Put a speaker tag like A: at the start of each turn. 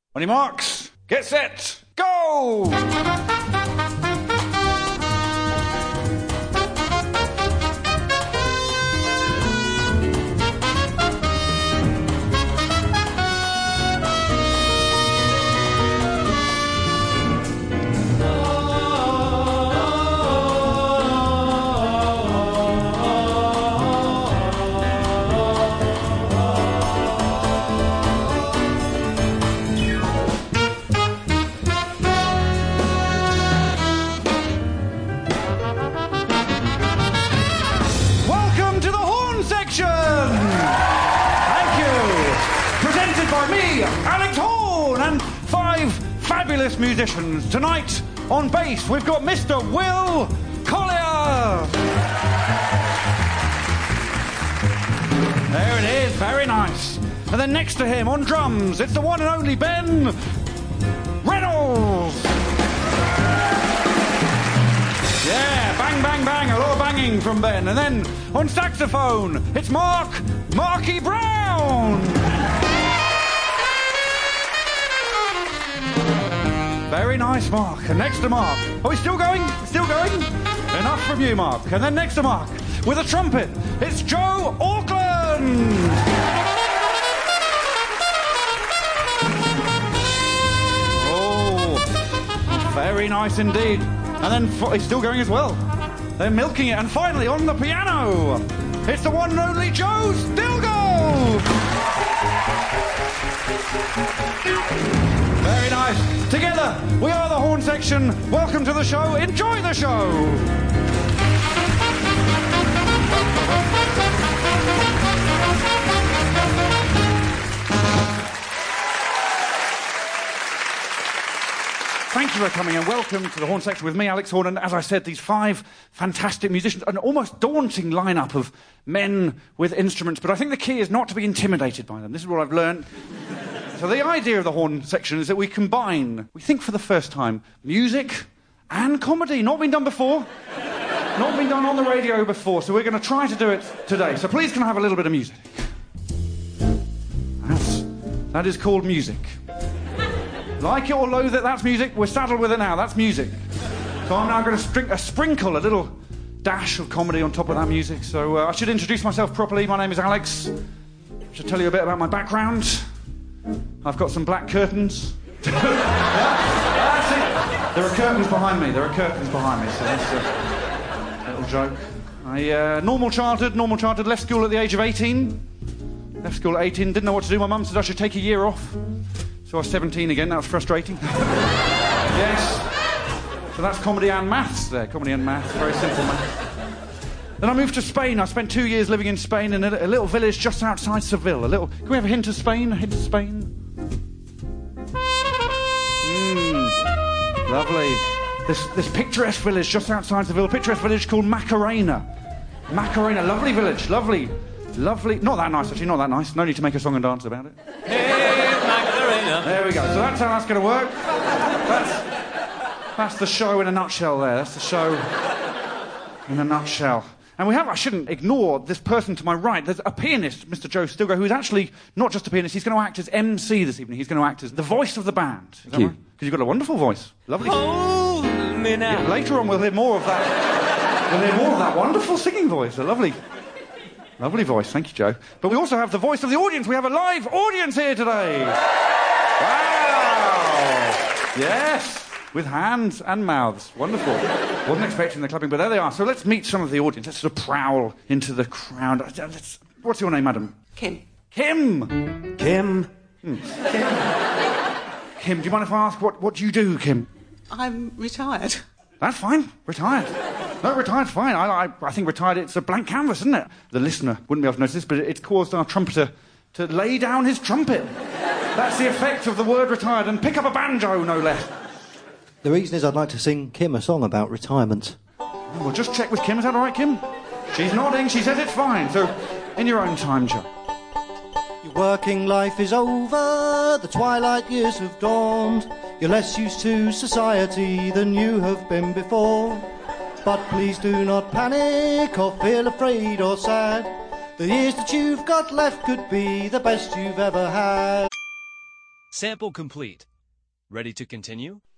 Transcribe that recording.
A: On your marks, get set, go! Fabulous musicians. Tonight on bass we've got Mr. Will Collier. There it is, very nice. And then next to him on drums it's the one and only Ben Reynolds. Yeah, bang bang bang, a lot of banging from Ben. And then on saxophone it's Marky Brown. Very nice, Mark. And next to Mark... Oh, he's still going? Still going? Enough from you, Mark. And then next to Mark, with a trumpet, it's Joe Auckland! Oh, very nice indeed. And then he's still going as well. They're milking it. And finally, on the piano, it's the one and only Joe Stilgoe! Very nice. Together, we are the Horn Section. Welcome to the show. Enjoy the show. Thank you for coming and welcome to the Horn Section with me, Alex Horn. And as I said, these 5 fantastic musicians, an almost daunting lineup of men with instruments. But I think the key is not to be intimidated by them. This is what I've learned. So the idea of the Horn Section is that we combine, we think for the first time, music and comedy. Not been done before. Not been done on the radio before. So we're going to try to do it today. So please can I have a little bit of music? That is called music. Like it or loathe it, that's music. We're saddled with it now. That's music. So I'm now going to sprinkle a little dash of comedy on top of that music. So I should introduce myself properly. My name is Alex. I should tell you a bit about my background. I've got some black curtains. Yeah, that's it. There are curtains behind me. So that's a little joke. Normal childhood, left school at the age of 18. Didn't know what to do. My mum said I should take a year off. So I was 17 again. That was frustrating. Yes. So that's comedy and maths there. Comedy and maths. Very simple maths. Then I moved to Spain. I spent 2 years living in Spain in a little village just outside Seville. Can we have a hint of Spain? A hint of Spain? Lovely. This picturesque village just outside Seville. A picturesque village called Macarena. Macarena, lovely village. Lovely. Not that nice, actually. Not that nice. No need to make a song and dance about it.
B: Hey, Macarena.
A: There we go. So that's how that's going to work. That's the show in a nutshell there. That's the show in a nutshell. And I shouldn't ignore this person to my right. There's a pianist, Mr. Joe Stilgoe, who's actually not just a pianist. He's going to act as MC this evening. He's going to act as the voice of the band. Is that right? Because you've got a wonderful voice. Lovely.
B: Hold me now.
A: Yeah, later on we'll hear more of that. We'll hear more of that wonderful singing voice. A lovely voice. Thank you, Joe. But we also have the voice of the audience. We have a live audience here today. Wow. Yes. With hands and mouths. Wonderful. Wasn't expecting the clapping, but there they are. So let's meet some of the audience. Let's sort of prowl into the crowd. What's your name, madam?
C: Kim.
A: Kim. Kim. Kim, do you mind if I ask what do you do, Kim?
C: I'm retired.
A: That's fine. Retired. No, retired's fine. I think retired, it's a blank canvas, isn't it? The listener wouldn't be able to notice this, but it's caused our trumpeter to lay down his trumpet. That's the effect of the word retired, and pick up a banjo, no less.
D: The reason is I'd like to sing Kim a song about retirement.
A: We'll just check with Kim. Is that all right, Kim? She's nodding. She says it's fine. So, in your own time, Joe.
D: Your working life is over. The twilight years have dawned. You're less used to society than you have been before. But please do not panic or feel afraid or sad. The years that you've got left could be the best you've ever had.
E: Sample complete. Ready to continue?